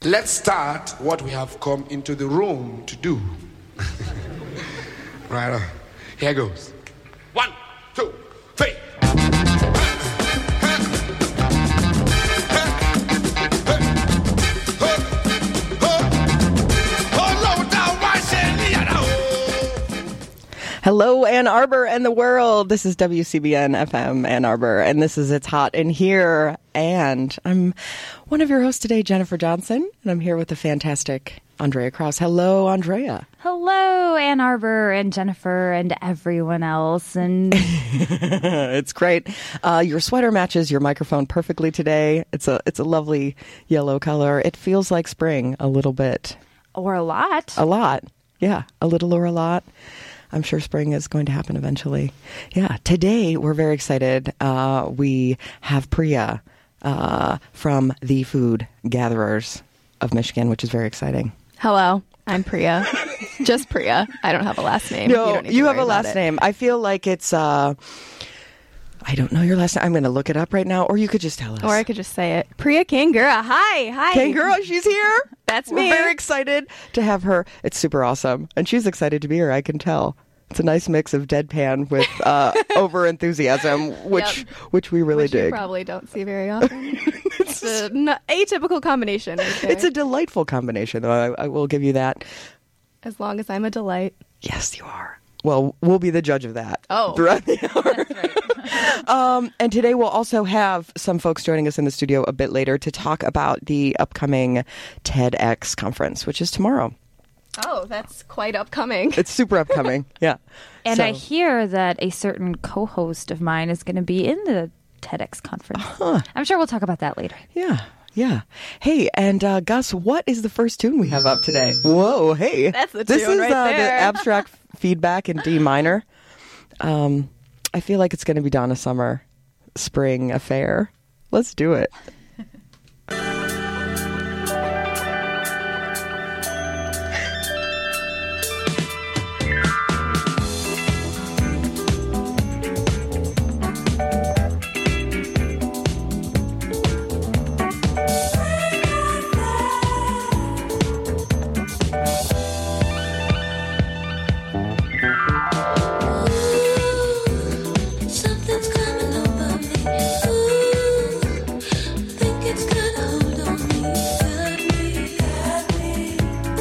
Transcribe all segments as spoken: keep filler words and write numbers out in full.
let's start what we have come into the room to do. Right on. Here goes. One, two, three. Hello, Ann Arbor and the world. This is W C B N F M Ann Arbor, and this is It's Hot in Here. And I'm one of your hosts today, Jennifer Johnson, and I'm here with the fantastic Andrea Krause. Hello, Andrea. Hello, Ann Arbor and Jennifer and everyone else. And it's great. Uh, your sweater matches your microphone perfectly today. It's a it's a lovely yellow color. It feels like spring a little bit. Or a lot. A lot. Yeah, a little or a lot. I'm sure spring is going to happen eventually. Yeah, today we're very excited. Uh, we have Priya uh, from the Food Gatherers of Michigan, which is very exciting. Hello, I'm Priya. Just Priya. I don't have a last name. No, you, don't need you to have a worry about last it. name. I feel like it's, uh, I don't know your last name. I'm going to look it up right now, or you could just tell us. Or I could just say it. Priya Kangura. Hi. Hi. Kangura, she's here. That's We're me. very excited to have her. It's super awesome. And she's excited to be here, I can tell. It's a nice mix of deadpan with uh, over enthusiasm, which Yep. which we really Which dig. you probably don't see very often. It's an atypical combination right there. It's a delightful combination, though. I, I will give you that. As long as I'm a delight. Yes, you are. Well, we'll be the judge of that. Oh. Throughout the hour. That's right. um, and today we'll also have some folks joining us in the studio a bit later to talk about the upcoming TEDx conference, which is tomorrow. Oh, that's quite upcoming. It's super upcoming. Yeah. And So- I hear that a certain co-host of mine is going to be in the TEDx conference. Huh. I'm sure we'll talk about that later. Yeah. Yeah. Hey, and uh, Gus, what is the first tune we have up today? Whoa, hey. That's the This tune is right uh, the there. abstract feedback in D minor. Um, I feel like it's going to be Donna Summer, Spring Affair. Let's do it. Something's coming over me. Ooh, think it's gonna hold on me, got me, got me.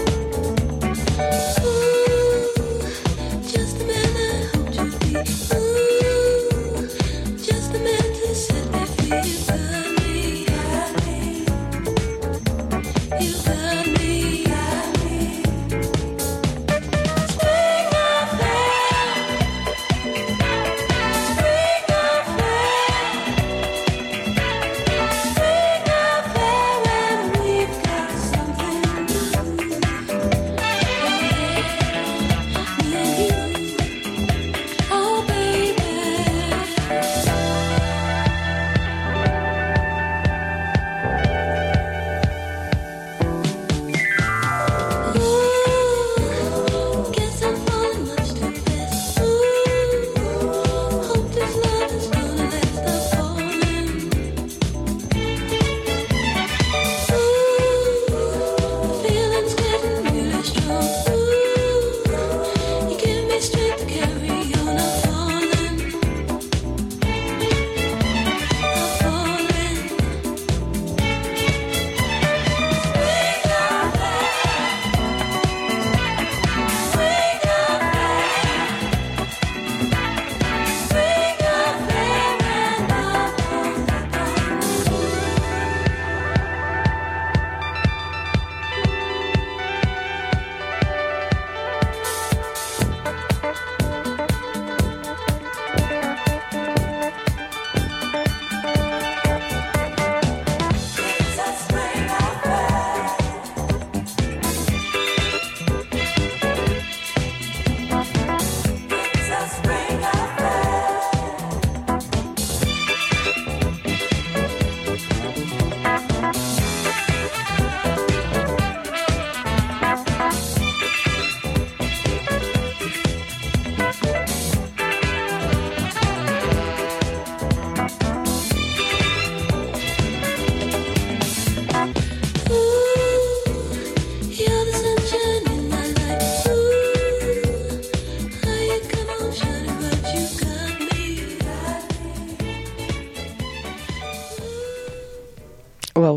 Ooh, just the man I hoped you'd be. Ooh, just the man to set me free. You got me, got me. You got me, got me. Spring affair.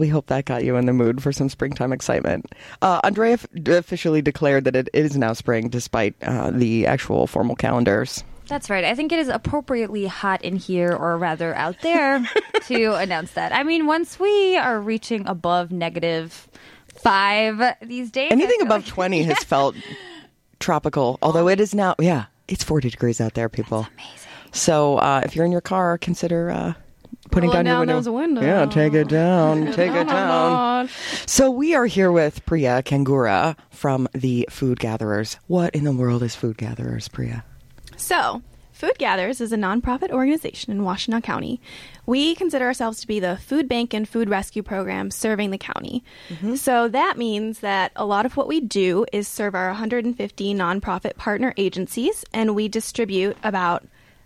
we hope that got you in the mood for some springtime excitement. Uh, Andrea f- officially declared that it is now spring, despite uh, the actual formal calendars. That's right. I think it is appropriately hot in here, or rather out there, to announce that. I mean, once we are reaching above negative five these days. I Anything feel above like- twenty has felt tropical, although it is now, yeah, it's forty degrees out there, people. That's amazing. So uh, if you're in your car, consider uh, putting Rolling down, your down window. those windows. Yeah, take it down. Take it down. So we are here with Priya Kangura from the Food Gatherers. What in the world is Food Gatherers, Priya? So, Food Gatherers is a nonprofit organization in Washtenaw County. We consider ourselves to be the food bank and food rescue program serving the county. So that means that a lot of what we do is serve our one hundred fifty nonprofit partner agencies, and we distribute about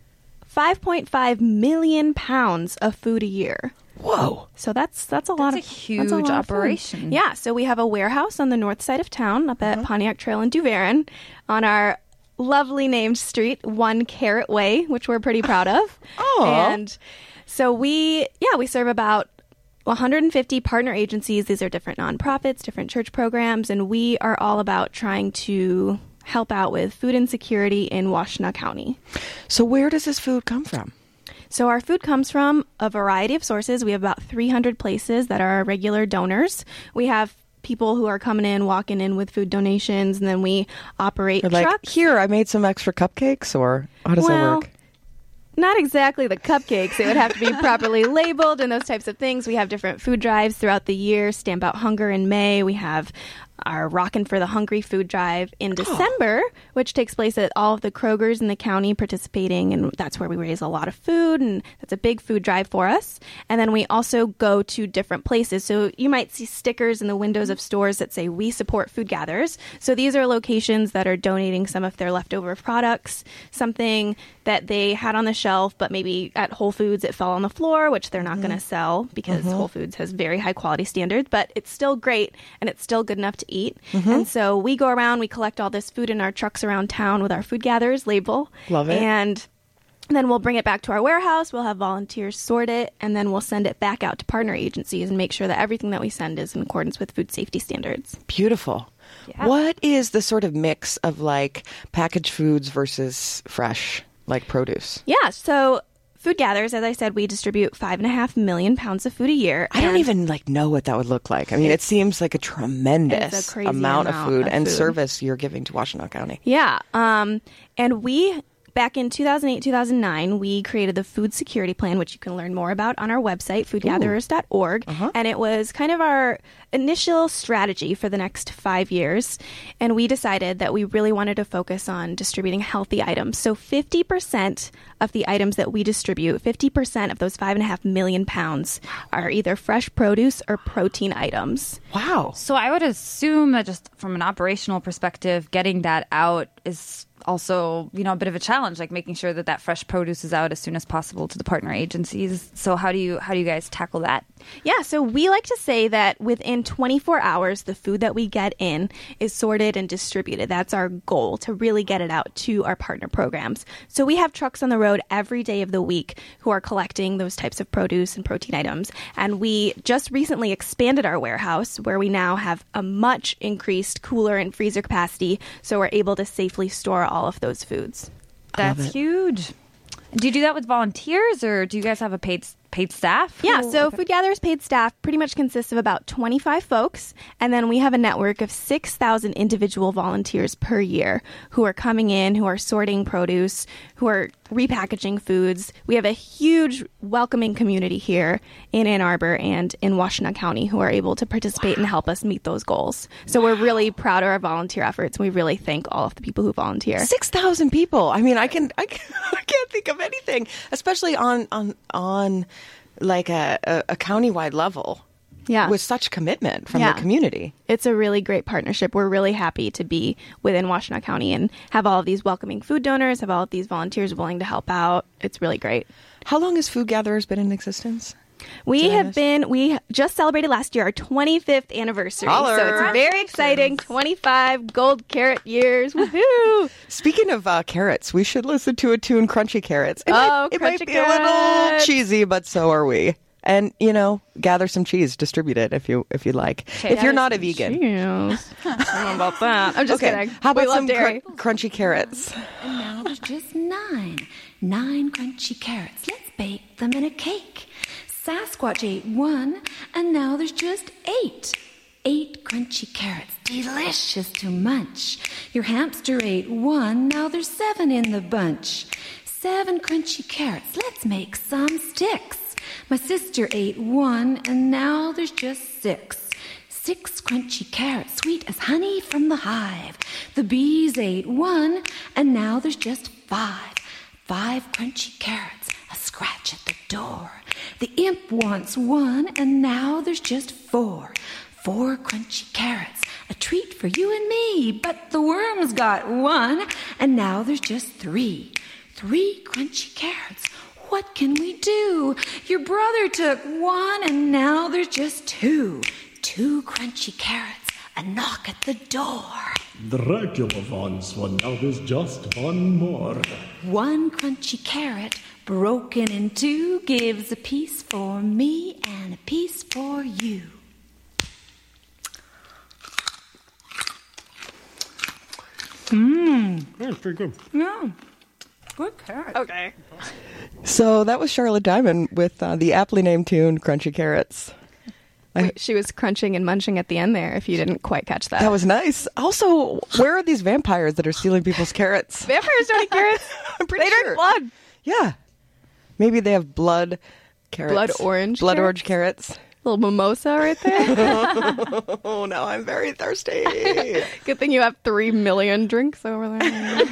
five point five million pounds of food a year. Whoa. So that's that's a lot That's of a huge that's a lot of food. operation. Yeah, so we have a warehouse on the north side of town up at Pontiac Trail in DuVerin on our lovely named street, One Carrot Way, which we're pretty proud of. Aw. And so we yeah, we serve about one hundred fifty partner agencies. These are different nonprofits, different church programs, and we are all about trying to help out with food insecurity in Washtenaw County. So where does this food come from? So our food comes from a variety of sources. We have about three hundred places that are our regular donors. We have people who are coming in, walking in with food donations, and then we operate Or like, trucks. here, I made some extra cupcakes, or how does that Well, work? Not exactly the cupcakes. It would have to be properly labeled and those types of things. We have different food drives throughout the year. Stamp Out Hunger in May. We have our Rockin' for the Hungry food drive in December, which takes place at all of the Krogers in the county participating, and that's where we raise a lot of food, and that's a big food drive for us. And then we also go to different places. So you might see stickers in the windows of stores that say, "We support Food Gatherers." So these are locations that are donating some of their leftover products, something that they had on the shelf, but maybe at Whole Foods it fell on the floor, which they're not going to sell because Whole Foods has very high quality standards, but it's still great and it's still good enough to eat. And so we go around, we collect all this food in our trucks around town with our Food Gatherers label. Love it. And then we'll bring it back to our warehouse. We'll have volunteers sort it, and then we'll send it back out to partner agencies and make sure that everything that we send is in accordance with food safety standards. Beautiful. Yeah. What is the sort of mix of like packaged foods versus fresh, like produce? Yeah, so Food Gatherers, as I said, we distribute five and a half million pounds of food a year. I don't and- even like know what that would look like. I mean, it seems like a tremendous It's a crazy amount, amount of food of and food. service you're giving to Washtenaw County. Yeah. Um, and we, back in two thousand eight, two thousand nine, we created the Food Security Plan, which you can learn more about on our website, food gatherers dot org. Uh-huh. And it was kind of our initial strategy for the next five years. And we decided that we really wanted to focus on distributing healthy items. So fifty percent of the items that we distribute, fifty percent of those five and a half million pounds are either fresh produce or protein items. Wow. So I would assume that just from an operational perspective, getting that out is also, you know, a bit of a challenge, like making sure that that fresh produce is out as soon as possible to the partner agencies. So how do you how do you guys tackle that? Yeah, so we like to say that within twenty-four hours, the food that we get in is sorted and distributed. That's our goal, to really get it out to our partner programs. So we have trucks on the road every day of the week who are collecting those types of produce and protein items. And we just recently expanded our warehouse, where we now have a much increased cooler and freezer capacity, so we're able to safely store all of those foods. That's it. huge. Do you do that with volunteers, or do you guys have a paid paid staff? Yeah, Who- so okay. Food Gatherers paid staff pretty much consists of about twenty-five folks, and then we have a network of six thousand individual volunteers per year who are coming in, who are sorting produce, who are repackaging foods. We have a huge welcoming community here in Ann Arbor and in Washtenaw County who are able to participate and help us meet those goals. So we're really proud of our volunteer efforts, and we really thank all of the people who volunteer. Six thousand people. I mean, I can, I can, I can't think of anything, especially on on on like a, a, a countywide level. Yeah. With such commitment from Yeah. the community. It's a really great partnership. We're really happy to be within Washtenaw County and have all of these welcoming food donors, have all of these volunteers willing to help out. It's really great. How long has Food Gatherers been in existence? We Did I have miss- been, we just celebrated last year our twenty-fifth anniversary. Holler. So it's very exciting. twenty-five gold carrot years. Woohoo! Speaking of uh, carrots, we should listen to a tune, Crunchy Carrots. It Oh, might, it might Crunchy be a little Carrots. cheesy, but so are we. And, you know, gather some cheese, distribute it if you if you like. if you're not a vegan. Cheers. I don't know about that. I'm just Okay. kidding. How We about love some dairy. cr- crunchy carrots? And now there's just nine. Nine crunchy carrots. Let's bake them in a cake. Sasquatch ate one, and now there's just eight. Eight crunchy carrots, delicious to munch. Your hamster ate one, now there's seven in the bunch. Seven crunchy carrots, let's make some sticks. My sister ate one, and now there's just six. Six crunchy carrots, sweet as honey from the hive. The bees ate one, and now there's just five. Five crunchy carrots, a scratch at the door. The imp wants one, and now there's just four. Four crunchy carrots, a treat for you and me. But the worms got one, and now there's just three. Three crunchy carrots. What can we do? Your brother took one, and now there's just two. Two crunchy carrots, a knock at the door. Dracula wants one, now there's just one more. One crunchy carrot, broken in two, gives a piece for me and a piece for you. That's pretty good. Yeah. Good carrot. Okay. So that was Charlotte Diamond with uh, the aptly named tune Crunchy Carrots. I- She was crunching and munching at the end there, if you didn't quite catch that. That was nice. Also, where are these vampires that are stealing people's carrots? Vampires don't eat carrots. I'm pretty They sure. drink blood. Yeah. Maybe they have blood carrots. Blood orange Blood carrots? orange carrots. Little mimosa right there. Oh, now I'm very thirsty. Good thing you have three million drinks over there.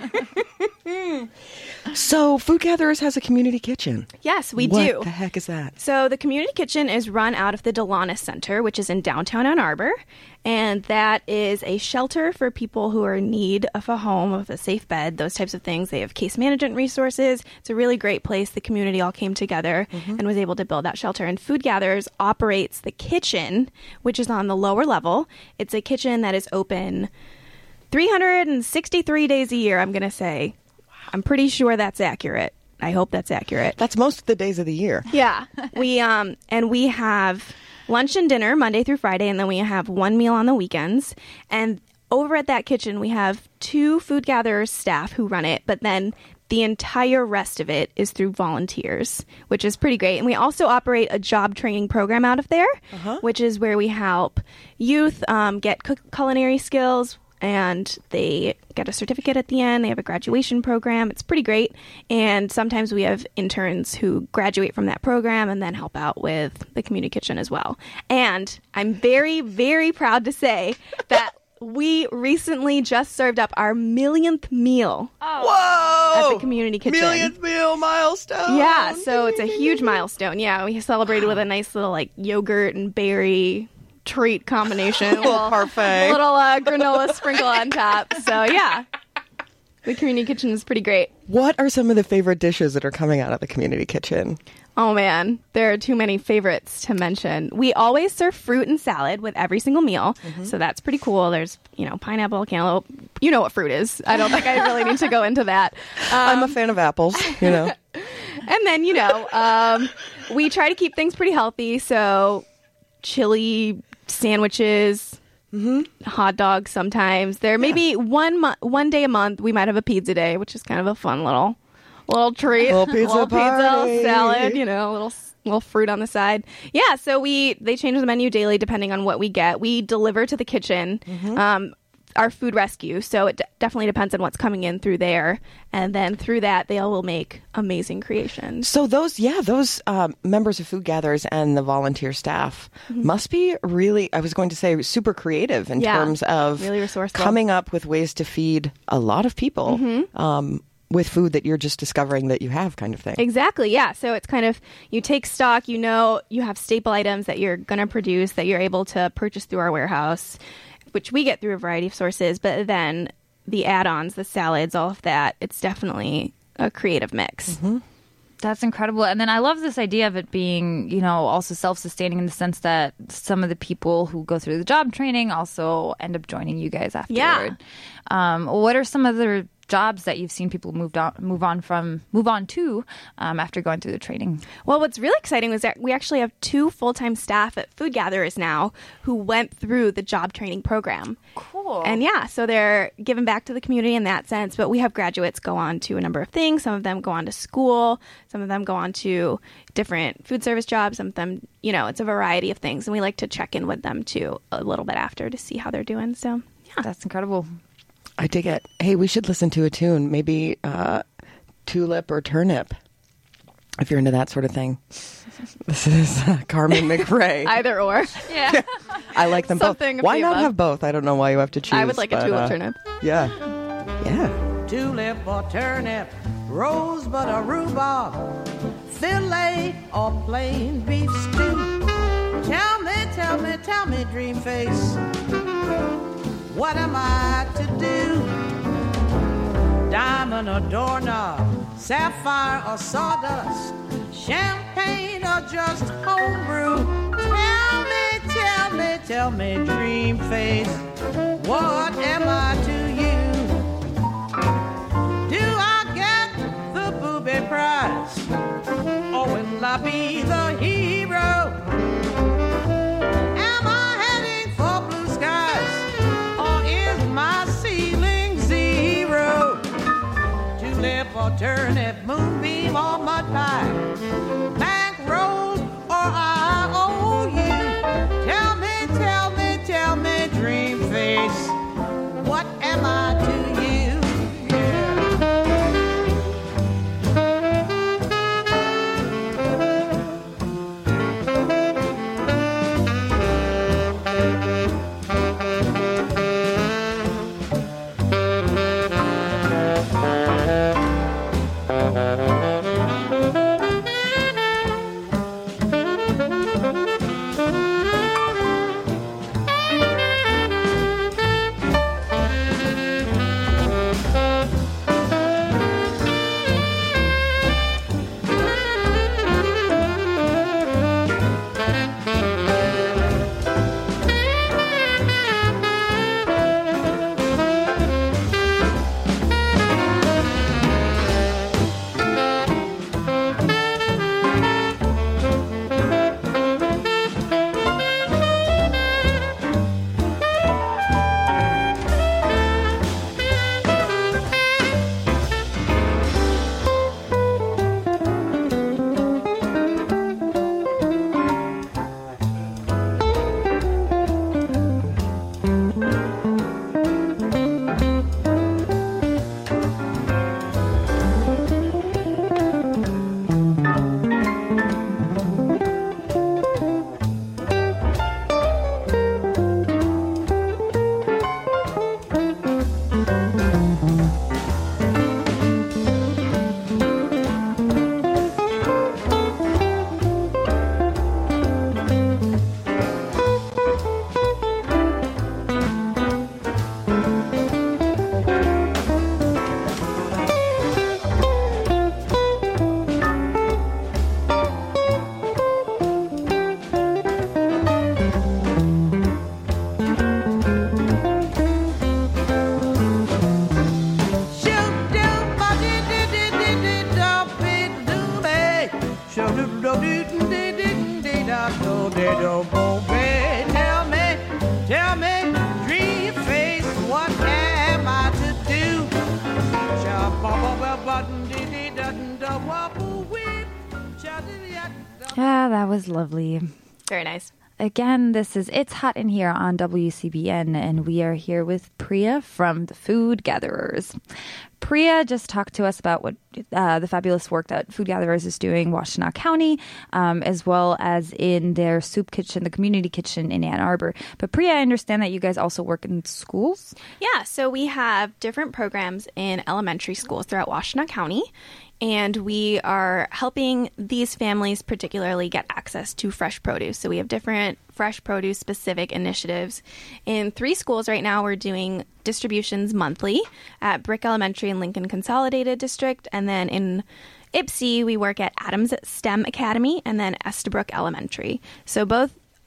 So, Food Gatherers has a community kitchen. Yes, we what do. What the heck is that? So the community kitchen is run out of the Delanis Center, which is in downtown Ann Arbor, and that is a shelter for people who are in need of a home, of a safe bed, those types of things. They have case management resources. It's a really great place. The community all came together and was able to build that shelter. And Food Gatherers operates the kitchen, which is on the lower level. It's a kitchen that is open three hundred sixty-three days a year, I'm going to say. I'm pretty sure that's accurate. I hope that's accurate. That's most of the days of the year. Yeah. We um and we have lunch and dinner Monday through Friday, and then we have one meal on the weekends. And over at that kitchen we have two Food Gatherers staff who run it, but then the entire rest of it is through volunteers, which is pretty great. And we also operate a job training program out of there, which is where we help youth um, get cook- culinary skills, and they get a certificate at the end. They have a graduation program. It's pretty great. And sometimes we have interns who graduate from that program and then help out with the community kitchen as well. And I'm very, very proud to say that we recently just served up our millionth meal Whoa! at the community kitchen. Millionth meal milestone. Yeah, so it's a huge milestone. Yeah, we celebrated with a nice little like yogurt and berry treat combination. A little parfait. A little uh, granola sprinkle on top. So yeah, the community kitchen is pretty great. What are some of the favorite dishes that are coming out of the community kitchen? Oh man, there are too many favorites to mention. We always serve fruit and salad with every single meal, so that's pretty cool. There's, you know, pineapple, cantaloupe. You know what fruit is. I don't think I really need to go into that. I'm a fan of apples, you know. And then, you know, um, we try to keep things pretty healthy. So chili sandwiches, hot dogs sometimes. There may be one, mo- one day a month we might have a pizza day, which is kind of a fun little little treat. Little pizza party. salad, you know, a little little fruit on the side. Yeah, so we they change the menu daily depending on what we get. We deliver to the kitchen. Um, our food rescue, so it d- definitely depends on what's coming in through there, and then through that they all will make amazing creations. So those, yeah, those um, members of Food Gatherers and the volunteer staff must be really, I was going to say, super creative in Yeah, terms of really resourceful. coming up with ways to feed a lot of people um, with food that you're just discovering that you have, kind of thing. Exactly, yeah. So it's kind of, you take stock, you know, you have staple items that you're going to produce that you're able to purchase through our warehouse, which we get through a variety of sources, but then the add-ons, the salads, all of that, it's definitely a creative mix. That's incredible. And then I love this idea of it being, you know, also self-sustaining in the sense that some of the people who go through the job training also end up joining you guys afterward. Yeah. Um, what are some other jobs that you've seen people moved on, move on from, move on to um, after going through the training? Well, what's really exciting was that we actually have two full-time staff at Food Gatherers now who went through the job training program. Cool. And yeah, so they're giving back to the community in that sense. But we have graduates go on to a number of things. Some of them go on to school. Some of them go on to different food service jobs. Some of them, you know, it's a variety of things. And we like to check in with them too a little bit after to see how they're doing. So yeah, That's incredible. I dig it. Hey, we should listen to a tune. Maybe uh, Tulip or Turnip, if you're into that sort of thing. This is uh, Carmen McRae. either or. Yeah. I like them Something both. of Why the not above. have both? I don't know why you have to choose. I would like a but, tulip uh, turnip. Yeah. Yeah. Tulip or turnip, rosebud or rhubarb, fillet or plain beef stew. Tell me, tell me, tell me, dream face, what am I to do? Diamond or doorknob, sapphire or sawdust, champagne or just homebrew. Tell me, tell me, tell me, dream face, what am I to you? Do I get the booby prize, or will I be the hero? Am I heading for blue skies, or is my ceiling zero? Tulip or turnip, moonbeam or mud pie, bankroll or I O U. Tell me, tell me, tell me, dream face, what am I to you? Tell me, tell me, dream face, what am I to do? Yeah, that was lovely. Very nice. Again, this is It's Hot in Here on W C B N, and we are here with Priya from the Food Gatherers. Priya just talked to us about what uh, the fabulous work that Food Gatherers is doing in Washtenaw County, um, as well as in their soup kitchen, the community kitchen in Ann Arbor. But Priya, I understand that you guys also work in schools? Yeah, so we have different programs in elementary schools throughout Washtenaw County, and we are helping these families particularly get access to fresh produce. So we have different fresh produce specific initiatives. In three schools right now, we're doing distributions monthly at Brick Elementary and Lincoln Consolidated District. And then in Ypsi, we work at Adams STEM Academy and then Estabrook Elementary. So both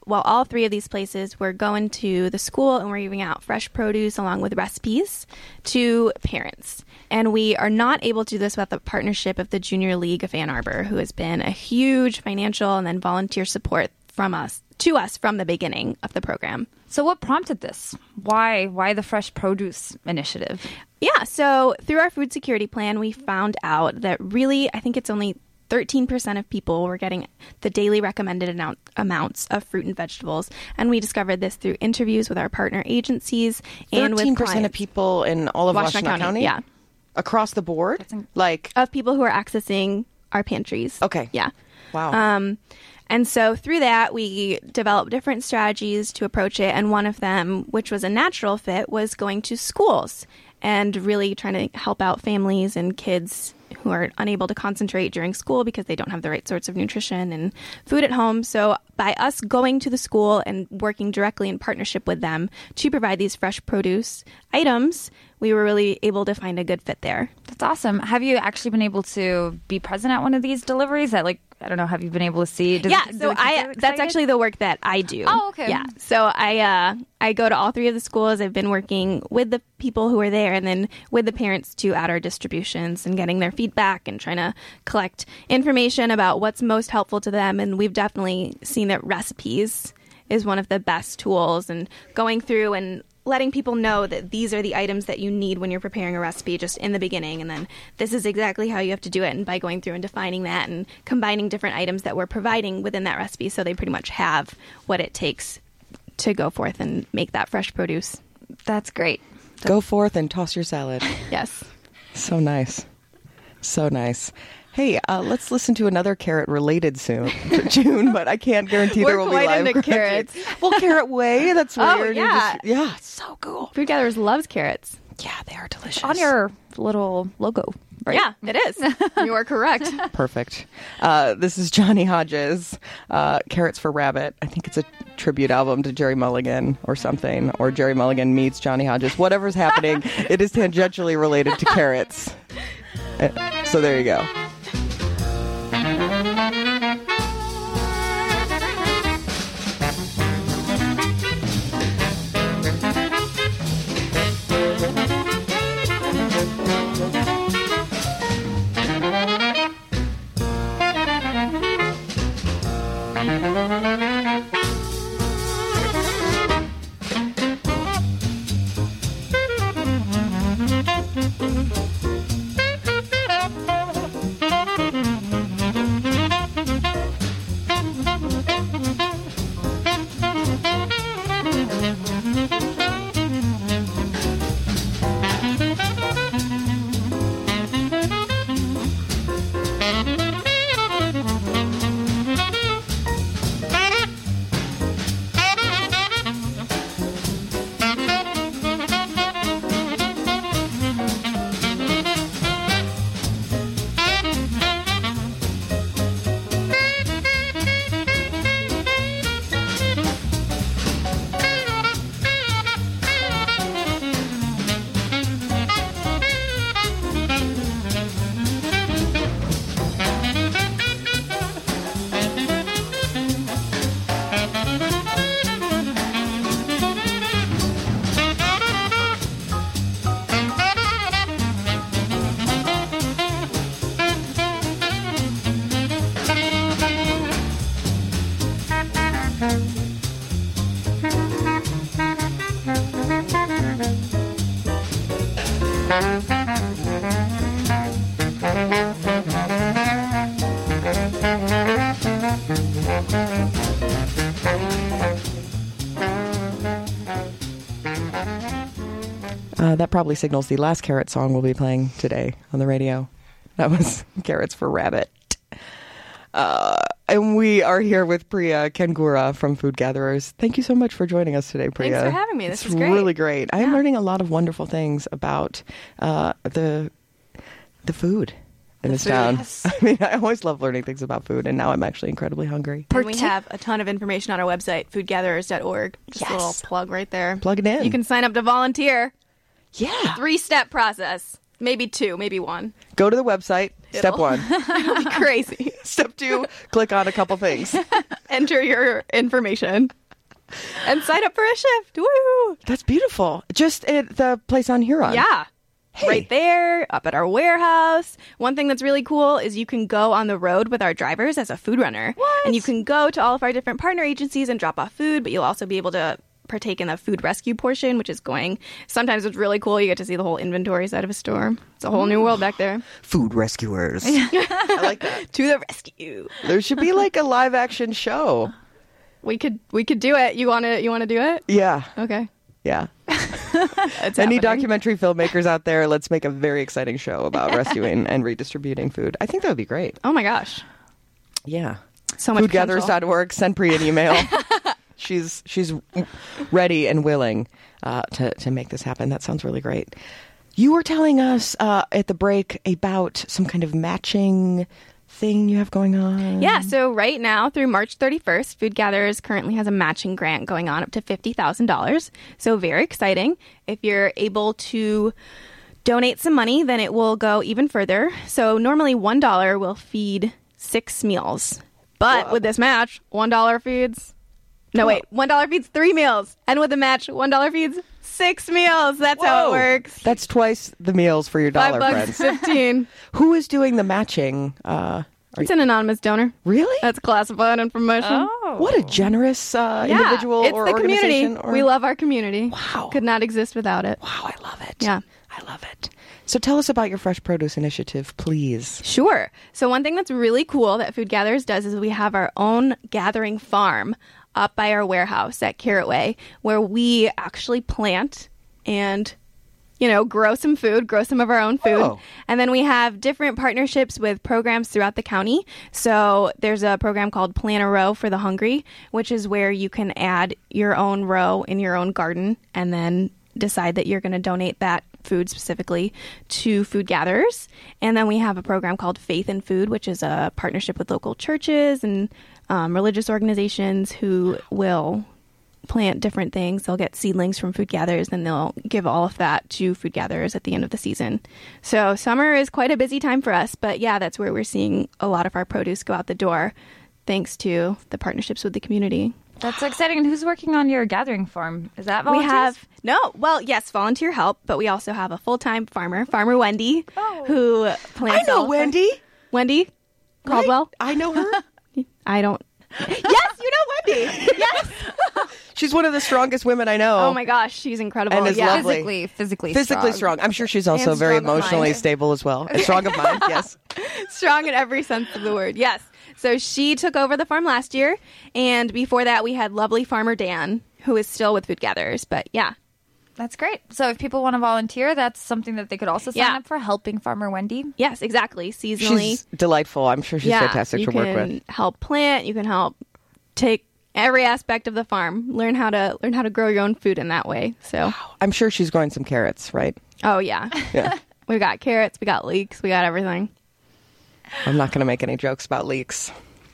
well, all three of these places, we're going to the school and we're giving out fresh produce along with recipes to parents. And we are not able to do this without the partnership of the Junior League of Ann Arbor, who has been a huge financial and then volunteer support from us to us from the beginning of the program. So what prompted this? Why why the fresh produce initiative? Yeah, so through our food security plan, we found out that really, I think it's only thirteen percent of people were getting the daily recommended amount, amounts of fruit and vegetables. And we discovered this through interviews with our partner agencies and with thirteen percent clients. of people in all of Washtenaw Washtenaw County, County? yeah. Across the board? Like, Of people who are accessing our pantries. okay. Yeah. Wow. Um, and so through that, we developed different strategies to approach it. And one of them, which was a natural fit, was going to schools and really trying to help out families and kids who are unable to concentrate during school because they don't have the right sorts of nutrition and food at home. So by us going to the school and working directly in partnership with them to provide these fresh produce items, we were really able to find a good fit there. That's awesome. Have you actually been able to be present at one of these deliveries? That like I don't know. Have you been able to see? Does yeah, it- do so the kids I get that's excited? actually the work that I do. Oh, okay. Yeah, so I uh, I go to all three of the schools. I've been working with the people who are there, and then with the parents to add our distributions and getting their feedback and trying to collect information about what's most helpful to them. And we've definitely seen that recipes is one of the best tools, and going through and letting people know that these are the items that you need when you're preparing a recipe just in the beginning, and then this is exactly how you have to do it, and by going through and defining that and combining different items that we're providing within that recipe so they pretty much have what it takes to go forth and make that fresh produce. That's great. Go forth and toss your salad. Yes. So nice. So nice. Hey, uh, let's listen to another carrot related soon to June, but I can't guarantee We're there will be quite live into graduates. carrots. Well, Carrot Way, that's Oh, weird. You're yeah. just- yeah, it's so cool. Food Gatherers loves carrots. Yeah, they are delicious. On your little logo, right? Yeah, it is. You are correct. Perfect. Uh, this is Johnny Hodges, uh, Carrots for Rabbit. I think it's a tribute album to Jerry Mulligan or something, or Jerry Mulligan meets Johnny Hodges. Whatever's happening, it is tangentially related to carrots. Uh, So there you go. Uh, that probably signals the last Carrot song we'll be playing today on the radio. That was Carrots for Rabbit. Uh, and we are here with Priya Kengura from Food Gatherers. Thank you so much for joining us today, Priya. Thanks for having me. This it's is great. really great. I'm Yeah. learning a lot of wonderful things about uh, the the food in this food, town. yes. I mean, I always love learning things about food, and now I'm actually incredibly hungry. And we have a ton of information on our website, food gatherers dot org. Just a little Yes. plug right there. Plug it in. You can sign up to volunteer. Yeah. Three-step process. Maybe two, maybe one. Go to the website. Step It'll- one. It'll be crazy. Step two, click on a couple things. Enter your information and sign up for a shift. Woo! That's beautiful. Just at the place on Huron. Yeah. Hey. Right there, up at our warehouse. One thing that's really cool is you can go on the road with our drivers as a food runner. What? And you can go to all of our different partner agencies and drop off food, but you'll also be able to partake in the food rescue portion, which is going. Sometimes it's really cool. You get to see the whole inventory side of a store. It's a whole new world back there. Food rescuers. I like that. To the rescue. There should be like a live action show. We could we could do it. You want to you want to do it? Yeah. Okay. Yeah. It's Any happening. documentary filmmakers out there, let's make a very exciting show about rescuing and redistributing food. I think that would be great. Oh my gosh. Yeah. So much food gatherers potential. dot org. Send Priya an email. she's she's ready and willing uh, to, to make this happen. That sounds really great. You were telling us uh, at the break about some kind of matching thing you have going on. Yeah, so right now through March thirty-first, Food Gatherers currently has a matching grant going on up to fifty thousand dollars. So very exciting. If you're able to donate some money, then it will go even further. So normally one dollar will feed six meals. But Whoa. with this match, one dollar feeds... No, wait. one dollar feeds three meals. And with the match, one dollar feeds six meals. That's how Whoa. it works. That's twice the meals for your dollar, Five bucks, friends. fifteen. Who is doing the matching? Uh, are It's an anonymous donor. really? That's classified information. Oh. What a generous uh, Yeah, individual it's or the community. organization. Or... We love our community. Wow. Could not exist without it. Wow, I love it. Yeah. I love it. So tell us about your Fresh Produce Initiative, please. Sure. So one thing that's really cool that Food Gatherers does is we have our own gathering farm up by our warehouse at Carrot Way, where we actually plant and, you know, grow some food, grow some of our own food. Oh. And then we have different partnerships with programs throughout the county. So there's a program called Plant a Row for the Hungry, which is where you can add your own row in your own garden and then decide that you're going to donate that food specifically to food gatherers. And then we have a program called Faith in Food, which is a partnership with local churches and um, religious organizations who will plant different things. They'll get seedlings from food gatherers, and they'll give all of that to food gatherers at the end of the season. So summer is quite a busy time for us, but yeah, that's where we're seeing a lot of our produce go out the door, thanks to the partnerships with the community. That's so exciting. And who's working on your gathering farm? Is that We volunteers? have no, well, yes, volunteer help, but we also have a full-time farmer, Farmer Wendy, Oh. who I plants. know all of her- Wendy. Wendy Caldwell. Right? I know her. I don't. Yes, you know Wendy. Yes. She's one of the strongest women I know. Oh my gosh, she's incredible. And is yeah. lovely. physically, physically, Physically strong. strong. I'm sure she's also And very strong of emotionally mind. stable as well. And strong of mind, yes. Strong in every sense of the word. Yes. So she took over the farm last year, and before that, we had lovely Farmer Dan, who is still with Food Gatherers. But yeah, That's great. So if people want to volunteer, that's something that they could also sign Yeah. up for, helping Farmer Wendy. yes, exactly. Seasonally, She's delightful. I'm sure she's yeah, fantastic you to work can with. help plant. You can help take every aspect of the farm. Learn how to learn how to grow your own food in that way. So, I'm sure she's growing some carrots, right? oh yeah, Yeah. we got carrots, we got leeks, we got everything. I'm not going to make any jokes about leeks.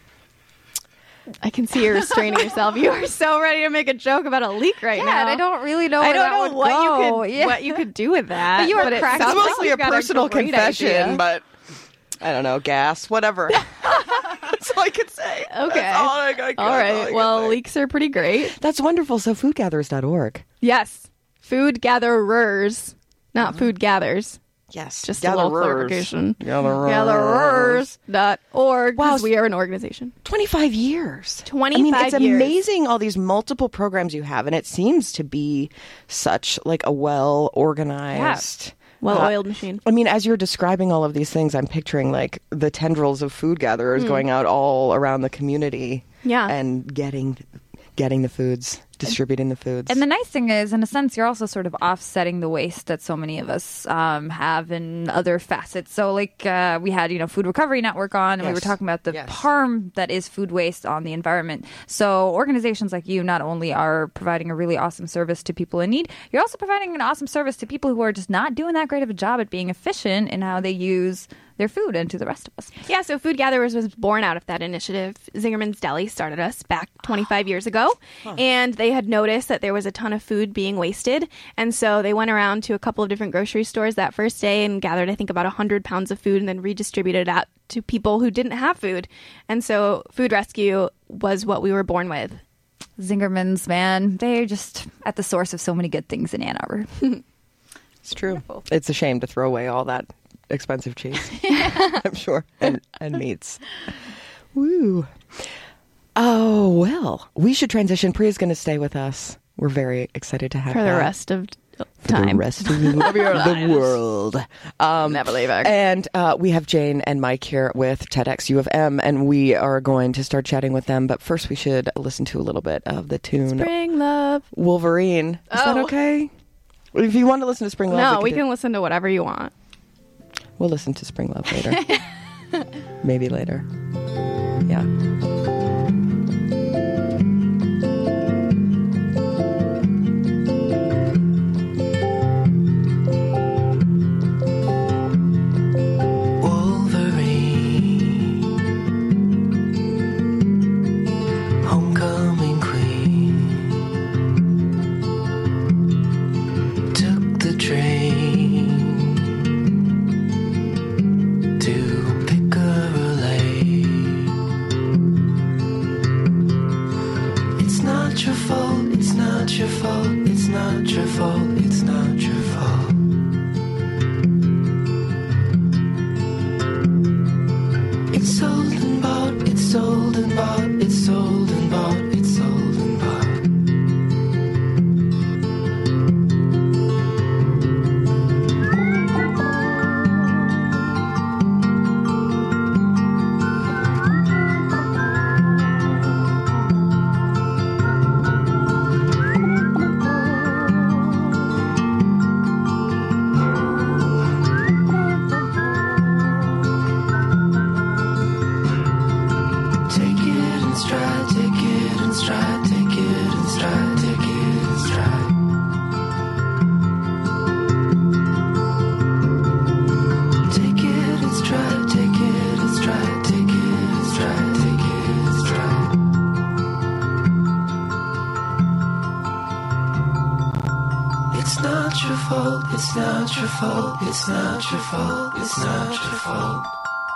I can see you restraining yourself. You are so ready to make a joke about a leak right Yeah, now. and I don't really know I where don't that know would what go. you could Yeah. what you could do with that. But you are it cracking sounds It's Sounds mostly like a you've got personal great confession, idea. but I don't know, gas, whatever. That's all I could say. Okay. That's all I, I, All I right. could Well, say. leeks are pretty great. That's wonderful. So food gatherers dot org. Yes. Food gatherers, not food gathers. Yes. Just a little clarification. Gatherers. Gatherers dot org. Wow. Wow. We are an organization. twenty-five years. I mean, twenty-five it's years. amazing all these multiple programs you have, and it seems to be such like a well organized, Well-oiled machine. I mean, as you're describing all of these things, I'm picturing like the tendrils of food gatherers going out all around the community, Yeah. and getting getting the foods, distributing the foods. And the nice thing is, in a sense, you're also sort of offsetting the waste that so many of us um, have in other facets. So, like, uh, we had, you know, Food Recovery Network on, and we Yes. were talking about the Yes. harm that is food waste on the environment. So, organizations like you not only are providing a really awesome service to people in need, you're also providing an awesome service to people who are just not doing that great of a job at being efficient in how they use their food and to the rest of us. Yeah, so Food Gatherers was born out of that initiative. Zingerman's Deli started us back twenty-five years ago, and they had noticed that there was a ton of food being wasted, and so they went around to a couple of different grocery stores that first day and gathered, I think, about one hundred pounds of food and then redistributed it out to people who didn't have food. And so Food Rescue was what we were born with. Zingerman's, man, they're just at the source of so many good things in Ann Arbor. It's true. It's a shame to throw away all that expensive cheese. I'm sure. And, and meats. Woo. Oh, well, we should transition. Priya's going to stay with us. We're very excited to have For her. the rest of For time. the rest of, the, the world. Um, Never leaving. And uh, we have Jane and Mike here with TEDx U of M, and we are going to start chatting with them. But first, we should listen to a little bit of the tune Spring Love. Wolverine. Is that Oh. okay? If you want to listen to Spring Love, No, we we can, can do- listen to whatever you want. we'll listen to Spring Love later. Maybe later. Yeah. Wolverine, homecoming queen, took the train to Piccolo Lane. It's not your fault, it's not your fault, it's not your fault, it's not your fault. It's sold and bought, it's sold and bought, it's sold and bought, it's sold and bought. Take it in stride, take it in stride, take it in stride, take it in stride. Take it in stride, take it in stride, take it in stride, take it in stride. It's not your fault, it's not your fault, it's not your fault, it's not your fault.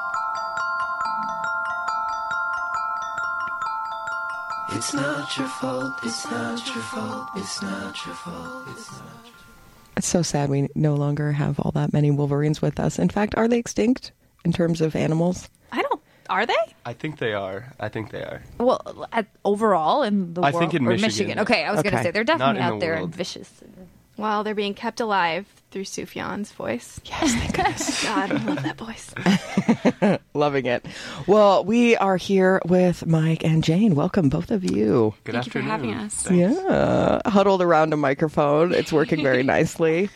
It's not your fault, it's not your fault, it's not your fault, it's not your fault. It's so sad we no longer have all that many Wolverines with us. In fact, are they extinct in terms of animals? I don't. Are they? I think they are. I think they are. Well, at, overall in the I world, think in or Michigan. Okay, I was going Okay. to say they're Not definitely in out the there and world. vicious. Well, they're being kept alive through Sufjan's voice. Yes, thank goodness. God, I love that voice. Loving it. Well, we are here with Mike and Jane. Welcome, both of you. Good Thank you for afternoon. having us. Thanks. Yeah, huddled around a microphone. It's working very nicely.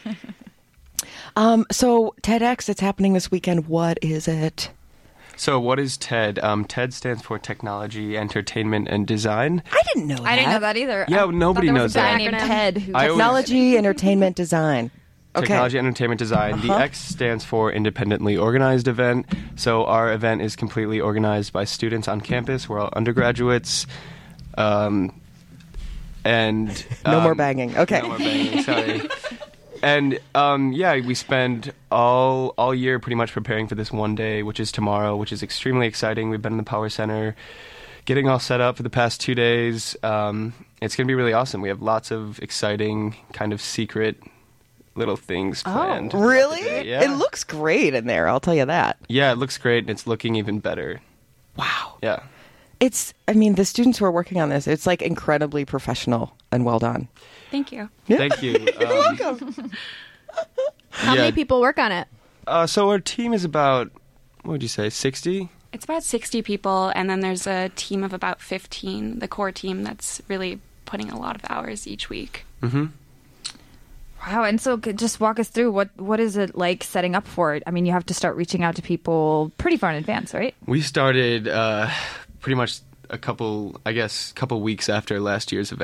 Um, so TEDx, it's happening this weekend. What is it? So, what is TED? Um, TED stands for Technology, Entertainment, and Design. I didn't know that. I didn't know that either. Yeah, I nobody thought there knows was a guy that. named Acronym. Ted. Who I always- Technology, entertainment, design. Okay. Technology, Entertainment, Design. Uh-huh. The X stands for Independently Organized Event. So, our event is completely organized by students on campus. We're all undergraduates. Um, and No um, more banging. Okay. No more banging. Sorry. And um, yeah, we spend all all year pretty much preparing for this one day, which is tomorrow, which is extremely exciting. We've been in the Power Center, getting all set up for the past two days. Um, it's going to be really awesome. We have lots of exciting, kind of secret little things planned. Really? Yeah. It looks great in there, I'll tell you that. Yeah, it looks great, and it's looking even better. Wow. Yeah. It's, I mean, the students who are working on this, it's like incredibly professional and well done. Thank you. Thank you. Um, welcome. How yeah, many people work on it? Uh, so our team is about, what would you say, sixty? It's about sixty people, and then there's a team of about fifteen, the core team that's really putting a lot of hours each week. Mm-hmm. Wow, and so could- just walk us through what what is it like setting up for it? I mean, you have to start reaching out to people pretty far in advance, right? We started uh, pretty much a couple, I guess, couple weeks after last year's event.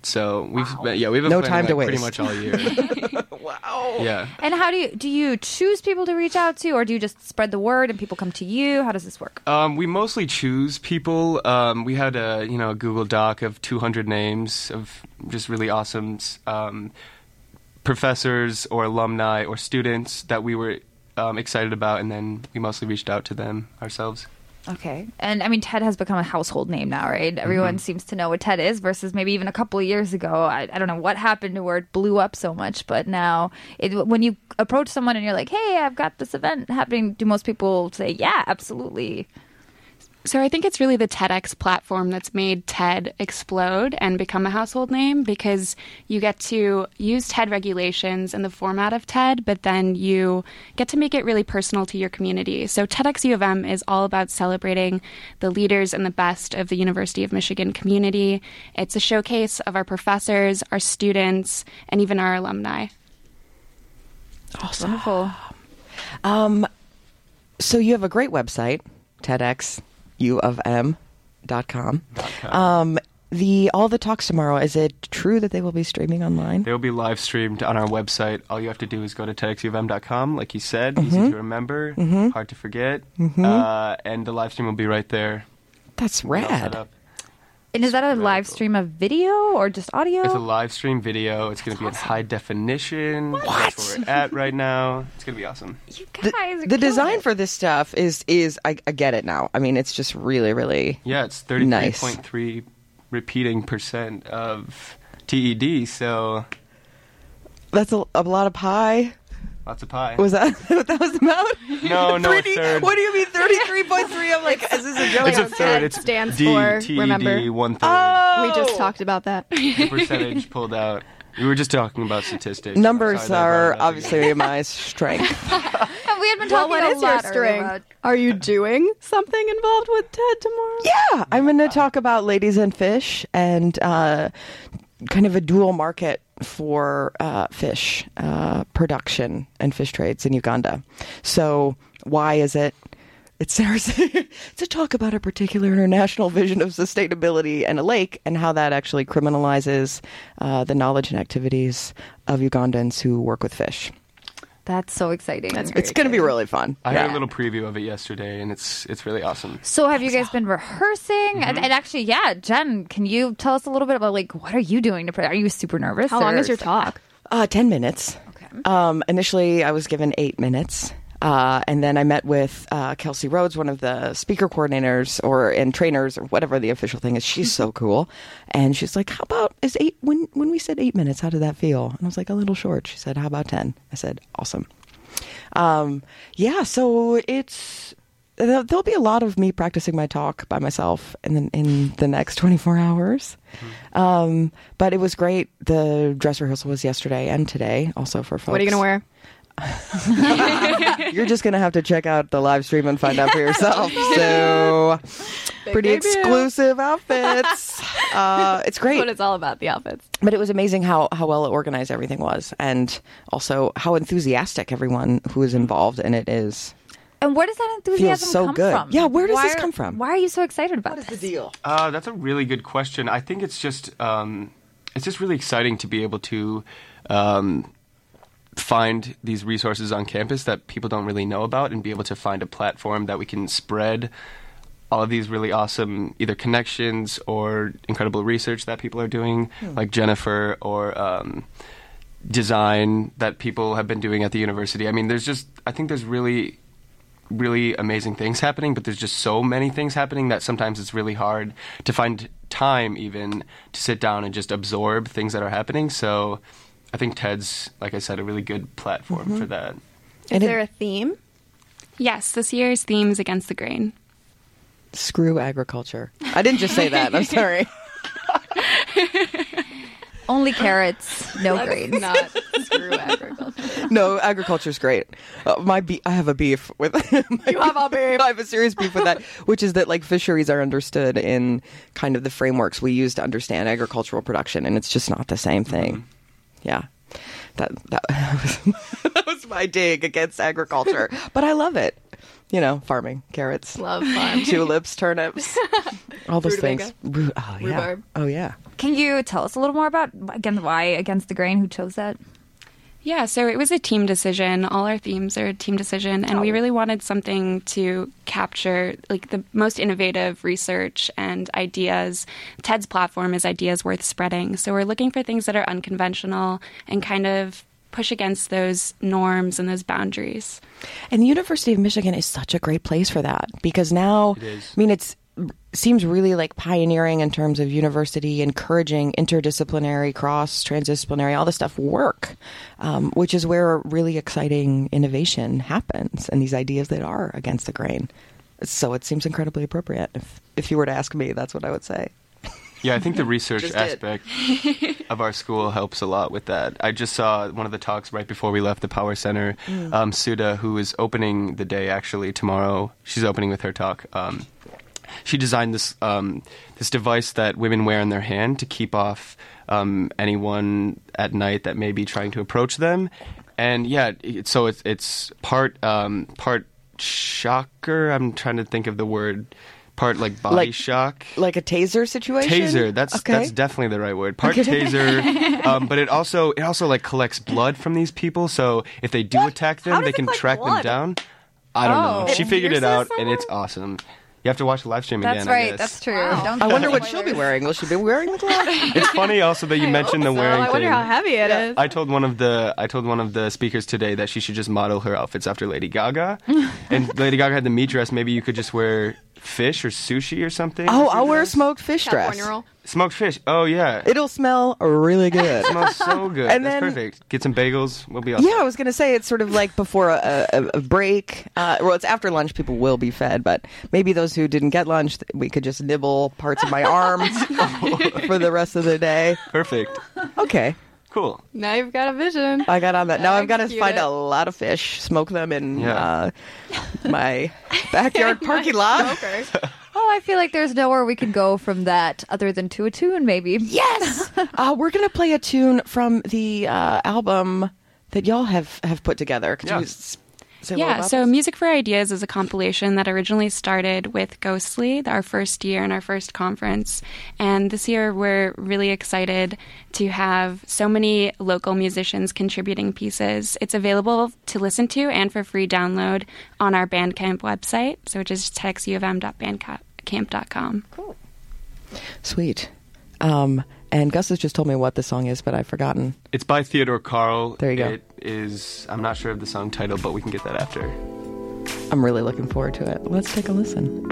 So we've been, yeah we've been No planning time to that pretty waste. much all year. Wow. Yeah. And how do you do you choose people to reach out to, or do you just spread the word and people come to you? How does this work? Um, we mostly choose people. Um, we had a you know a Google Doc of two hundred names of just really awesome um, professors or alumni or students that we were um, excited about, and then we mostly reached out to them ourselves. Okay. And I mean, TED has become a household name now, right? Everyone seems to know what TED is versus maybe even a couple of years ago. I, I don't know what happened to where it blew up so much, but now it, when you approach someone and you're like, hey, I've got this event happening, do most people say, yeah, absolutely? So I think it's really the TEDx platform that's made TED explode and become a household name, because you get to use TED regulations in the format of TED, but then you get to make it really personal to your community. So TEDx U of M is all about celebrating the leaders and the best of the University of Michigan community. It's a showcase of our professors, our students, and even our alumni. Awesome. Wonderful. Um, so you have a great website, TEDx U of M dot com. Um, the all the talks tomorrow, is it true that they will be streaming online? They will be live streamed on our website. All you have to do is go to TEDx U of M dot com, like you said. Easy to remember, hard to forget. Uh, and the live stream will be right there. That's All set rad. up. And is that a Really live cool. stream of video or just audio? It's a live stream video. It's going to be in high definition. That's where we're at right now. It's going to be awesome. you The, guys are the design killing it. for this stuff is is I, I get it now. I mean, it's just really, really Yeah, it's thirty-three Nice. point three repeating percent of T E D, so that's a, a lot of pie. lots of pie. Was that what that was about? No, no, a thirty third. What do you mean thirty-three point three? I'm like, is this a joke? It's a What third. TED It's stands D, for, T E D, remember? one third. Oh! We just talked about that. The percentage pulled out. We were just talking about statistics. Numbers Sorry that I are brought it up again. obviously my strength. And we had been Well, talking what a is your lot earlier string? about Are you doing something involved with TED tomorrow? Yeah, I'm going to talk about Ladies and Fish and uh, kind of a dual market for uh, fish uh, production and fish trades in Uganda. So why is it? It's to talk about a particular international vision of sustainability and a lake and how that actually criminalizes uh, the knowledge and activities of Ugandans who work with fish. That's so exciting. That's It's going to be really fun. I Yeah. had a little preview of it yesterday, and it's it's really awesome. So have you guys been rehearsing? And, and actually, yeah, Jen, can you tell us a little bit about like what are you doing to? Pre- are you super nervous? How long or- is your talk? Uh, ten minutes. Okay. Um, initially, I was given eight minutes. Uh, and then I met with uh, Kelsey Rhodes, one of the speaker coordinators or and trainers or whatever the official thing is. She's so cool. And she's like, how about, is eight, when, when we said eight minutes, how did that feel? And I was like, a little short. She said, how about ten? I said, awesome. Um, yeah, so it's, there'll, there'll be a lot of me practicing my talk by myself in the, in the next twenty-four hours. Um, but it was great. The dress rehearsal was yesterday and today also for folks. What are you going to wear? You're just going to have to check out the live stream and find out for yourself. So, pretty debut. exclusive outfits. Uh, it's That's great. what it's all about, the outfits. But it was amazing how, how well organized everything was, and also how enthusiastic everyone who is involved in it is. And where does that enthusiasm so come good. from? Yeah, where does Why this are- come from? Why are you so excited about this? deal? Uh, that's a really good question. I think it's just um, it's just really exciting to be able to um, find these resources on campus that people don't really know about, and be able to find a platform that we can spread all of these really awesome either connections or incredible research that people are doing, like Jennifer, or um, design that people have been doing at the university. I mean, there's just I think there's really really amazing things happening, but there's just so many things happening that sometimes it's really hard to find time even to sit down and just absorb things that are happening. So I think TED's, like I said, a really good platform for that. Is And it- there a theme? Yes, this year's theme is Against the Grain. Screw agriculture. I didn't just say that. I'm sorry. Only carrots, no grains. Not screw agriculture. No, agriculture's great. Uh, my be- I have a beef with. You have a beef. I have a serious beef with that, which is that like fisheries are understood in kind of the frameworks we use to understand agricultural production, and it's just not the same thing. Yeah, that that was, that was my dig against agriculture, but I love it. you know, farming, carrots, Love farm. tulips, turnips, all those Rutabaga. things. Ru- Oh yeah. Rhubarb. Oh yeah. Can you tell us a little more about again why Against the Grain? Who chose that? Yeah, so it was a team decision. All our themes are a team decision, and we really wanted something to capture like the most innovative research and ideas. TED's platform is ideas worth spreading, so we're looking for things that are unconventional and kind of push against those norms and those boundaries. And the University of Michigan is such a great place for that because now, It is. I mean, it's seems really like pioneering in terms of university encouraging interdisciplinary, cross transdisciplinary, all this stuff work, um, which is where really exciting innovation happens and these ideas that are against the grain. So it seems incredibly appropriate. If if you were to ask me, that's what I would say. Yeah, I think the research Just did. aspect of our school helps a lot with that. I just saw one of the talks right before we left the Power Center. Um, Suda, who is opening the day actually tomorrow, she's opening with her talk. Um, she designed this um, this device that women wear in their hand to keep off um, anyone at night that may be trying to approach them. And yeah, it, so it's it's part um, part shocker. I'm trying to think of the word. Part like body Like- shock. Like a taser situation? Taser. That's okay. that's definitely the right word. Part taser, um, but it also it also like collects blood from these people. So if they do attack them, How they does it can collect track them blood? down. I don't Oh. know. She It figured it pierces out, and it's awesome. You have to watch the live stream That's again. I right. guess. That's true. Wow. Don't I wonder what spoilers. she'll be wearing. Will she be wearing the glove? It's funny also that you mentioned the So wearing I wonder thing. how heavy it is. I told one of the I told one of the speakers today that she should just model her outfits after Lady Gaga, and Lady Gaga had the meat dress. Maybe you could just wear fish or sushi or something. Oh, as your I'll wear a dress. smoked fish dress. California roll. Smoked fish. Oh yeah, It'll smell really good. It smells so good. And That's then- perfect. Get some bagels. We'll be awesome. Yeah, I was going to say it's sort of like before a, a, a break. Uh, well, it's after lunch. People will be fed, but maybe those who didn't get lunch, we could just nibble parts of my arms for the rest of the day. Perfect. Okay, Cool. Now you've got a vision. I got on that. Now I've got to Execute find it. a lot of fish, smoke them in Yeah. uh, my backyard parking lot. Okay. Oh, I feel like there's nowhere we could go from that other than to a tune, maybe. Yes, uh, we're going to play a tune from the uh, album that y'all have, have put together. Could Yeah. you s- say a little Yeah, about so this? Music for Ideas is a compilation that originally started with Ghostly, our first year and our first conference. And this year we're really excited to have so many local musicians contributing pieces. It's available to listen to and for free download on our Bandcamp website, so which is tex u of m dot bandcamp dot com. Sweet. Um, and Gus has just told me what the song is, but I've forgotten. It's by Theodore Carl. There you go. It is, I'm not sure of the song title, but we can get that after. I'm really looking forward to it. Let's take a listen.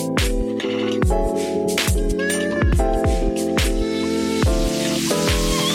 Thank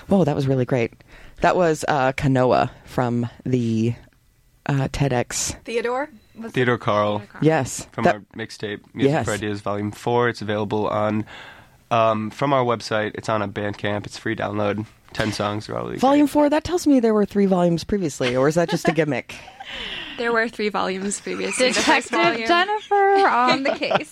Oh, that was really great. That was uh, Kanoa from the uh, TEDx. Theodore? Theodore Carl. Yes. From that- our mixtape, Music Yes. for Ideas Volume four. It's available on um, from our website. It's on a Bandcamp. It's free download. Ten songs are all really Volume four, that tells me there were three volumes previously, or is that just a gimmick? There were three volumes previously. The first Detective volume- Jennifer on the case.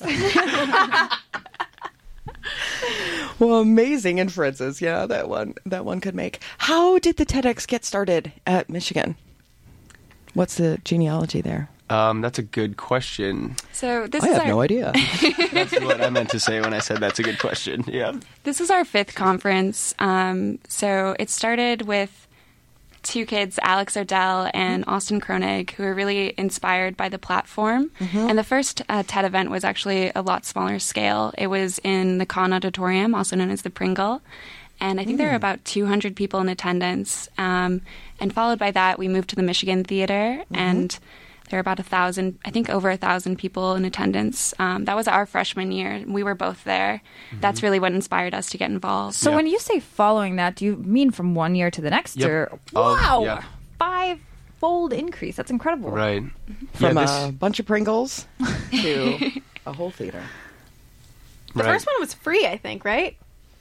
Well, amazing inferences. Yeah, that one that one could make. How did the TEDx get started at Michigan? What's the genealogy there? Um, that's a good question. So this I is have our, no idea. That's what I meant to say when I said that's a good question. Yeah. This is our fifth conference. Um, so it started with two kids, Alex Odell and Austin Kronig, who were really inspired by the platform. And the first uh, TED event was actually a lot smaller scale. It was in the Kahn Auditorium, also known as the Pringle. And I think there were about two hundred people in attendance. Um, and followed by that, we moved to the Michigan Theater, and there were about a thousand, I think over a thousand people in attendance. Um, that was our freshman year. We were both there. That's really what inspired us to get involved. So Yeah. when you say following that, do you mean from one year to the next? Yep. Or Oh, wow, yeah. five-fold increase. That's incredible. Right. From yeah, a this, bunch of Pringles to a whole theater. The right. first one was free, I think, right?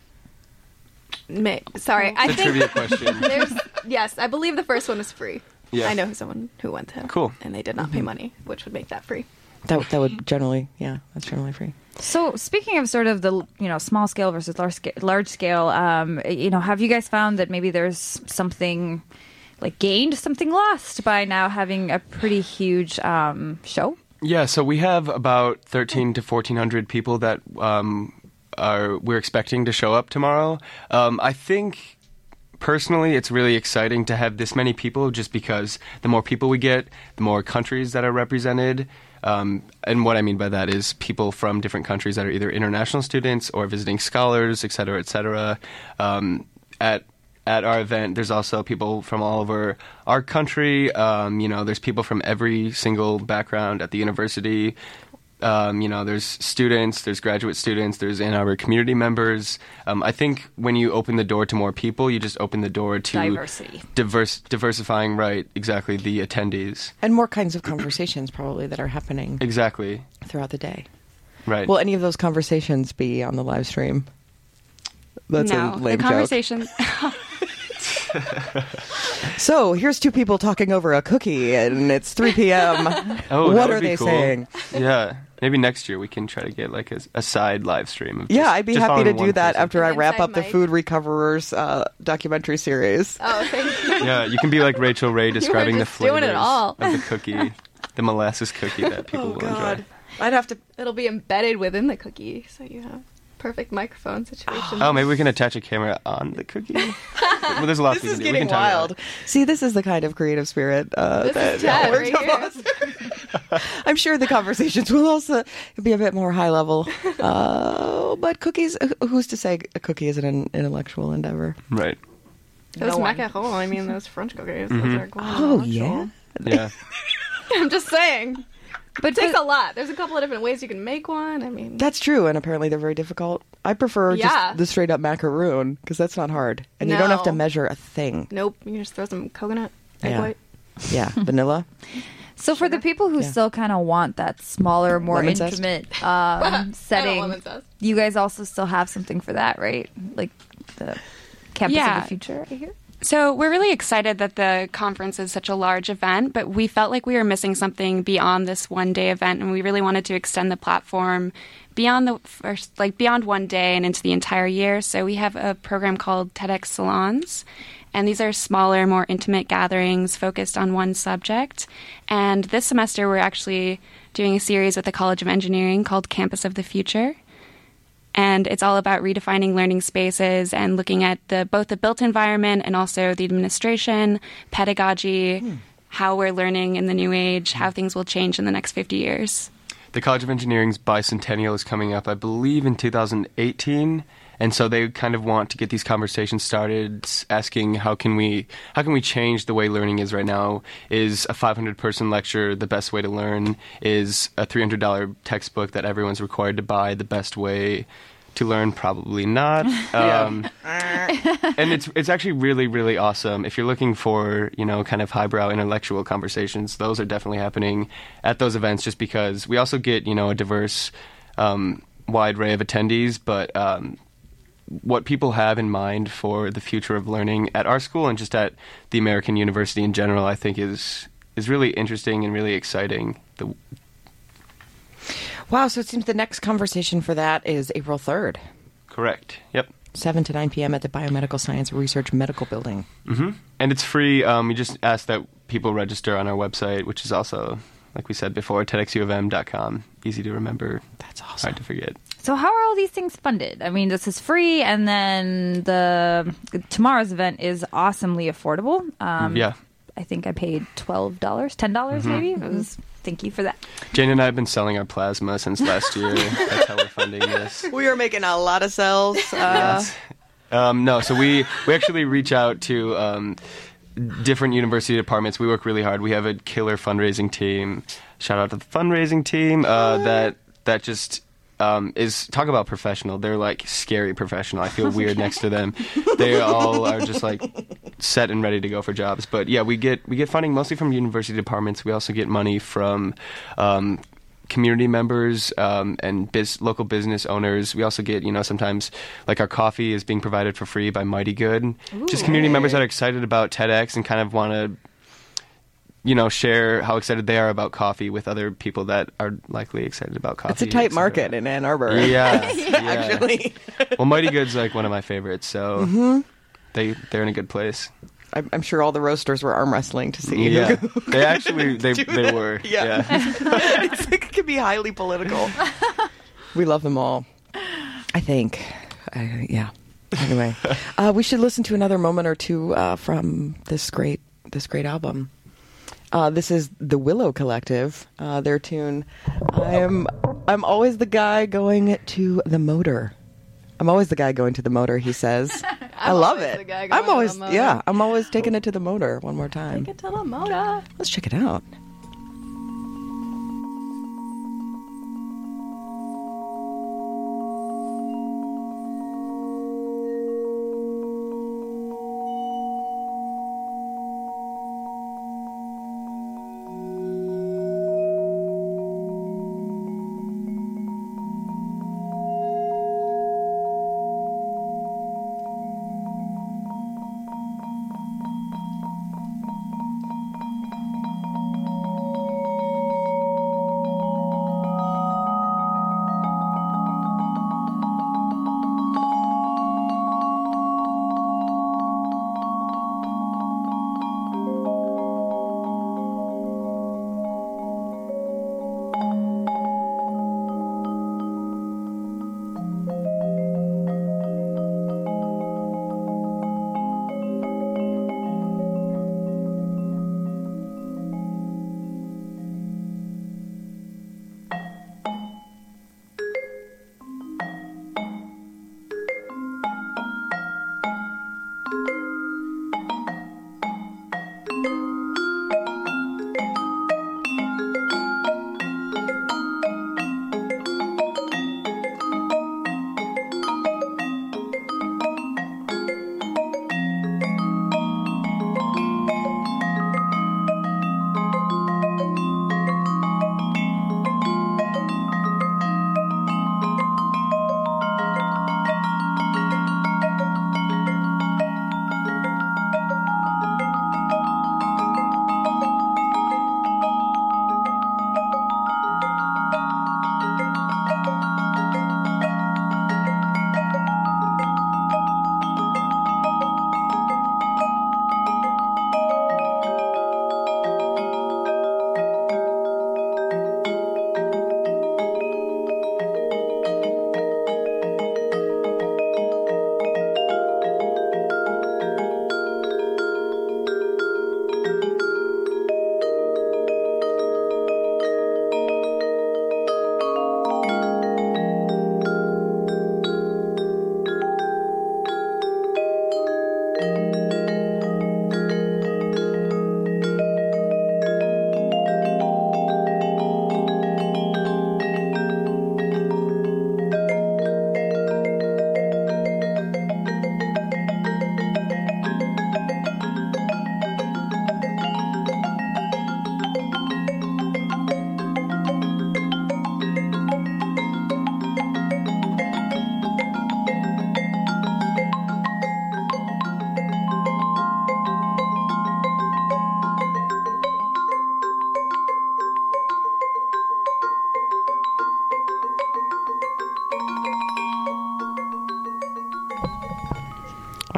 May- Sorry, I It's a think trivia question. there's yes, I believe the first one was free. Yeah. I know someone who went to, Cool. and they did not pay money, which would make that free. That that would generally, yeah, that's generally free. So speaking of sort of the you know small scale versus large scale, large scale, um, you know, have you guys found that maybe there's something like gained, something lost by now having a pretty huge um, show? Yeah, so we have about thirteen to fourteen hundred people that um, are we're expecting to show up tomorrow. Um, I think personally, it's really exciting to have this many people, just because the more people we get, the more countries that are represented. Um, and what I mean by that is people from different countries that are either international students or visiting scholars, et cetera, et cetera. Um, at At our event, there's also people from all over our country. Um, you know, there's people from every single background at the university. Um, you know, there's students, there's graduate students, there's Ann Arbor community members. Um, I think when you open the door to more people, you just open the door to Diversity. diverse, diversifying, right, exactly, the attendees. And more kinds of conversations probably that are happening Exactly, throughout the day. right. Will any of those conversations be on the live stream? That's no, a lame the joke. conversation. So here's two people talking over a cookie, and it's three p.m. oh, that what would are be they cool. saying? Yeah, maybe next year we can try to get like a, a side live stream. Of Yeah, just- I'd be just happy to following do one that person. after I An wrap inside up the mic. Food Recoverers uh, documentary series. Oh, thank you. Yeah, you can be like Rachel Ray describing the just doing flavors it all. of the cookie, the molasses cookie that people Oh will God, enjoy. I'd have to. It'll be embedded within the cookie, so you have perfect microphone situation. Oh, maybe we can attach a camera on the cookie. Well, there's a lot This we is can do. We getting can talk about wild. it. See, this is the kind of creative spirit uh, This that is Ted works right with here. us. I'm sure the conversations will also be a bit more high level. Uh, but cookies, who's to say a cookie is an intellectual endeavor? Right. Those No one. macarons, I mean, those French cookies, Mm-hmm. those are quite Oh, intellectual. yeah. Yeah. I'm just saying. But It takes but- a lot. There's a couple of different ways you can make one. I mean, That's true, and apparently they're very difficult. I prefer Yeah. just the straight up macaroon because that's not hard, and you don't have to No. measure a thing. nope. You can just throw some coconut, egg Yeah. white. Yeah, vanilla. So for the people who Yeah. still kind of want that smaller, more Lemon zest? intimate um, setting, lemon zest. you guys also still have something for that, right? Like the campus Yeah. of the future, I hear. So we're really excited that the conference is such a large event, but we felt like we were missing something beyond this one day event, and we really wanted to extend the platform beyond the first, like beyond one day and into the entire year. So we have a program called TEDx Salons, and these are smaller, more intimate gatherings focused on one subject. And this semester, we're actually doing a series with the College of Engineering called Campus of the Future. And it's all about redefining learning spaces and looking at the both the built environment and also the administration, pedagogy, how we're learning in the new age, how things will change in the next fifty years. The College of Engineering's bicentennial is coming up, I believe, in two thousand eighteen. And so they kind of want to get these conversations started, s- asking how can we how can we change the way learning is right now? Is a five hundred person lecture the best way to learn? Is a three hundred dollars textbook that everyone's required to buy the best way to learn, probably not. Um, and it's it's actually really, really awesome. If you're looking for, you know, kind of highbrow intellectual conversations, those are definitely happening at those events, just because we also get, you know, a diverse, um, wide array of attendees. But um, what people have in mind for the future of learning at our school and just at the American University in general, I think is is really interesting and really exciting. The, Wow, so it seems the next conversation for that is April third. correct. Yep. seven to nine p.m. at the Biomedical Science Research Medical Building. hmm And it's free. Um, we just ask that people register on our website, which is also, like we said before, TEDx U of M dot com. Easy to remember. That's awesome. Hard to forget. So how are all these things funded? I mean, this is free, and then the tomorrow's event is awesomely affordable. Um, Yeah. I think I paid twelve dollars, ten dollars Mhm. maybe. It was thank you for that. Jane and I have been selling our plasma since last year. That's how we're funding this. We are making a lot of cells. Uh, Yes. Um, no, so we, we actually reach out to um, different university departments. We work really hard. We have a killer fundraising team. Shout out to the fundraising team uh, that that just um, is talk about professional. They're like scary professional. I feel weird next to them. They all are just like set and ready to go for jobs. But yeah, we get we get funding mostly from university departments. We also get money from um, community members um, and biz- local business owners. We also get, you know, sometimes like our coffee is being provided for free by Mighty Good. Just community members that are excited about TEDx and kind of want to, you know, share how excited they are about coffee with other people that are likely excited about coffee. it's a tight et cetera. market in Ann Arbor. Yeah, Yeah, yeah. actually. Well, Mighty Good's like one of my favorites, so Mhm. they they're in a good place. I'm, I'm sure all the roasters were arm wrestling to see. Yeah, who could they actually they do they that. were. Yeah, It's like, it can be highly political. We love them all. I think. I, yeah. Anyway, uh, we should listen to another moment or two uh, from this great this great album. Uh, this is the Willow Collective. Uh, their tune. I'm I'm always the guy going to the motor. I'm always the guy going to the motor. He says. I love always it. the guy going I'm to the always motor. yeah. I'm always taking it to the motor. One more time. Take it to the motor. Let's check it out.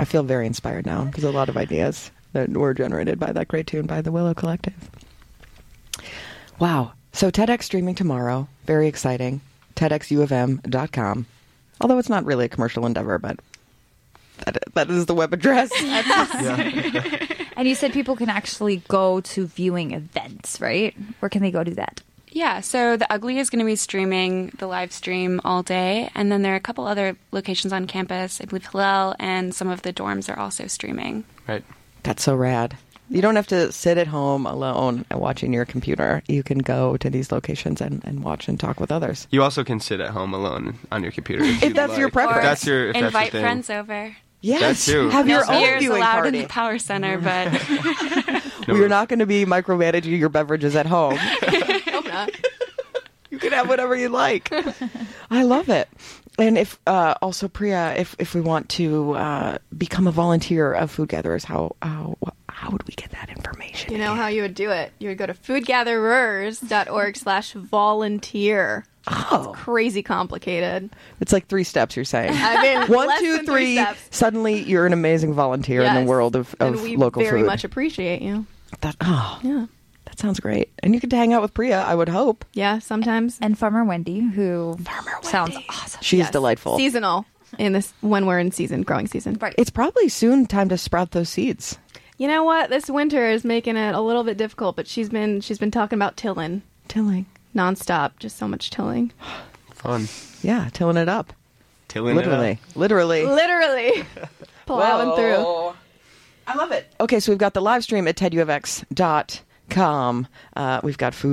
feel very inspired now because a lot of ideas that were generated by that great tune by the Willow Collective. Wow. So TEDx streaming tomorrow. Very exciting. TEDx U of M dot com. Although it's not really a commercial endeavor, but that, that is the web address. And you said people can actually go to viewing events, right? Where can they go do that? Yeah, so the Ugly is going to be streaming the live stream all day, and then there are a couple other locations on campus. I believe Hillel and some of the dorms are also streaming. Right. That's so rad. You don't have to sit at home alone and watching your computer. You can go to these locations and, and watch and talk with others. You also can sit at home alone on your computer if, If you'd that's like. your preference. If that's your, if Invite that's your thing. friends over. Yes, That too. have your No own beers viewing allowed party. in the Power Center, but We're not going to be micromanaging your beverages at home. Hope not. You can have whatever you like. I love it. And if uh, also Priya, if if we want to uh, become a volunteer of Food Gatherers, how how how would we get that information? You know how you would do it? You would go to foodgatherers.org slash volunteer. Oh, It's crazy complicated. it's like three steps. You're saying I mean, one, less two, than three. steps. Suddenly, you're an amazing volunteer in Yes. the world of, of and we local very food. much appreciate you. That, oh, Yeah. that sounds great. And you get to hang out with Priya, I would hope. Yeah, sometimes. And Farmer Wendy, who Farmer sounds Wendy. awesome. She's Yes. delightful. Seasonal in this when we're in season, growing season. Right. It's probably soon time to sprout those seeds. You know what? This winter is making it a little bit difficult, but she's been she's been talking about tilling Tilling. nonstop. Just so much tilling. Fun. Yeah, tilling it up. Tilling Literally. it up. Literally. Literally plowing through. I love it. Okay, so we've got the live stream at ted u of x dot com. Uh, we've got food.